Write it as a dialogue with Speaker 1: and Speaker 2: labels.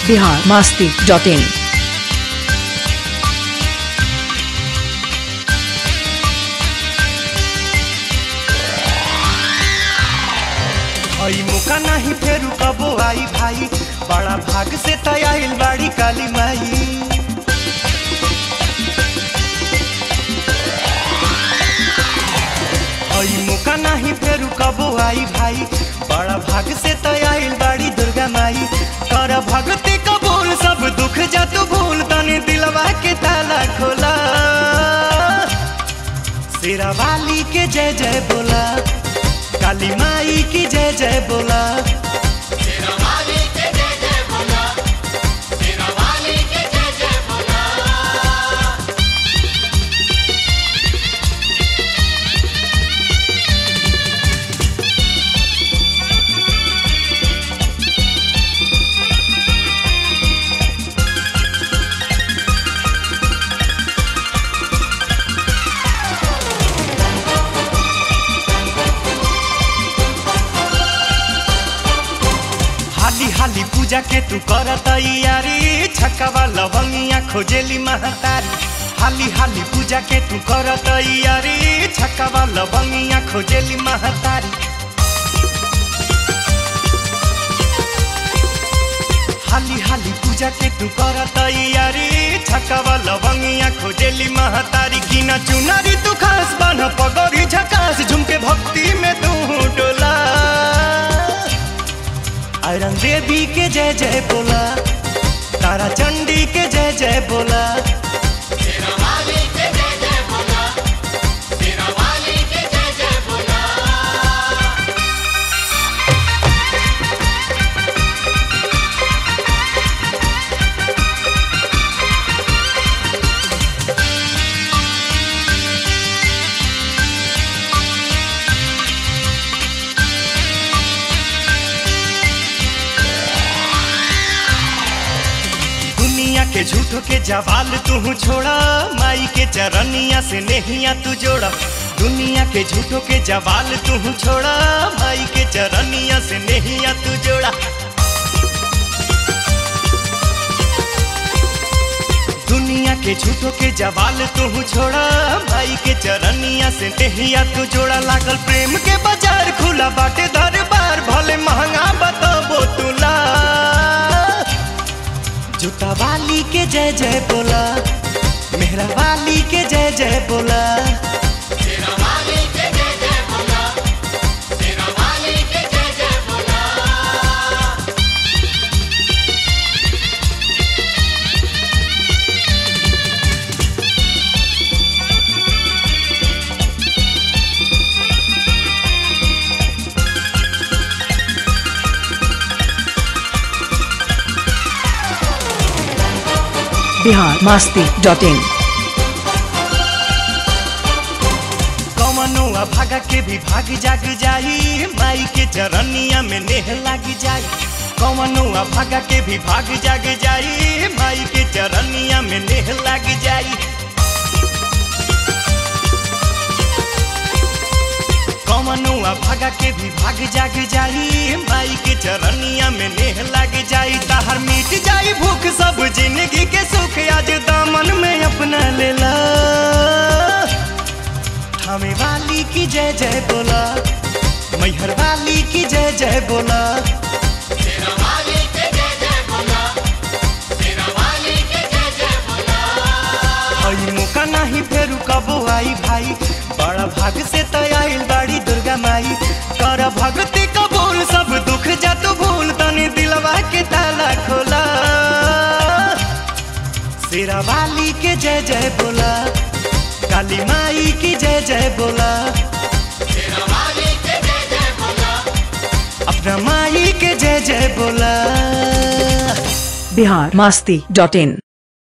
Speaker 1: biharmasti.in।
Speaker 2: आई मुका नहीं फेरू कबो आई भाई, बड़ा भाग से तयाइल बाड़ी काली माई। आई मुका नहीं फेरू कबो आई भाई, बड़ा भाग से तयाइल बाड़ी दुर्गा माई। कर भगती कबूल सब दुख जा तू भूल, तने दिलवा के ताला खोला। शेरा वाली के जय जय बोला, काली माई की जय जय बोला।
Speaker 3: शेरा वाली के जय जय बोला, शेरा वाली के जय जय बोला।
Speaker 2: हाली हाली पूजा के तू कर तैयारी, छक्का लवंगिया खोजेली महतारी। हाली हाली पूजा के तू कर तैयारी, छक्का लवंगिया खोजेली महतारी। हाली हाली पूजा के तू कर तैयारी, छक्का लवंगिया खोजेली महतारी। कीना चुनारी तू खास बन पगड़ी झकास, झुमके भक्ति में तू डोला। आयरन देवी के जय जय बोला, तारा चंडी के जय जय बोला।
Speaker 3: शेरा वाली के जय जय बोला, शेरा वाली के जय जय बोला।
Speaker 2: दुनिया के झूठों के जवाल तू छोड़ा, माई के चरनिया से नेहिया तू जोड़ा। दुनिया के झूठों के जवाल तू छोड़ा, माई के चरनिया से नेहिया तू जोड़ा। दुनिया के झूठों के जवाल तू छोड़ा, माई के चरनिया से नेहिया तू जोड़ा। लागल प्रेम के बाजार खुला बाटे दरबार, भले महंगा बताबो तुला। जूता वाली के जय जय बोला, मेहरा वाली के जय जय बोला।
Speaker 3: शेरा वाली के जय जय बोला, शेरा वाली के जय जय बोला।
Speaker 1: biharmasti.in।
Speaker 2: कमनुआ भागा के भी भाग जाग जाई, माई के चरनिया में नेह लाग जाई। कमनुआ भागा के भी भाग जाग जाई, माई के चरनिया में नेह लाग जाई। कमनुआ भागा के भी भाग जाग जाई, माई के चरनिया में नेह लाग जाई। ताहर मिट जाई भूख सब जिंदगी के सुख, आज दामन में अपना लेला। हमें वाली की जय जय बोला, मैहर वाली की जय जय बोला।
Speaker 3: शेरा वाली के जय जय बोला, शेरा वाली के जय जय बोला।
Speaker 2: आई मुका नहीं फेरू कबो आई भाई, बड़ा भाग से तयाइल बाड़ी दुर्गा माई। कर भगती कबूल सब दुख जा तू भूल, तने दिलवा के ताला खोला। शेरा वाली के जय जय बोला, काली माई की जय जय बोला।
Speaker 3: शेरा वाली के जय जय बोला,
Speaker 2: अपना माई के जय जय बोला।
Speaker 1: biharmasti.in।